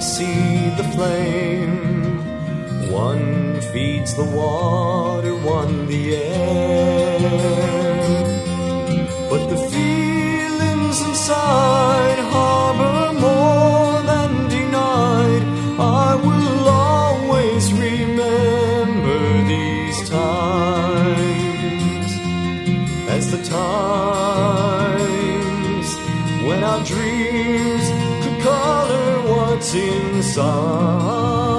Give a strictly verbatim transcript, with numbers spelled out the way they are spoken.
see the flame. One feeds the water, one the air. But the feelings inside harbor more than denied. I will always remember these times as the times when our dreams could color what's inside.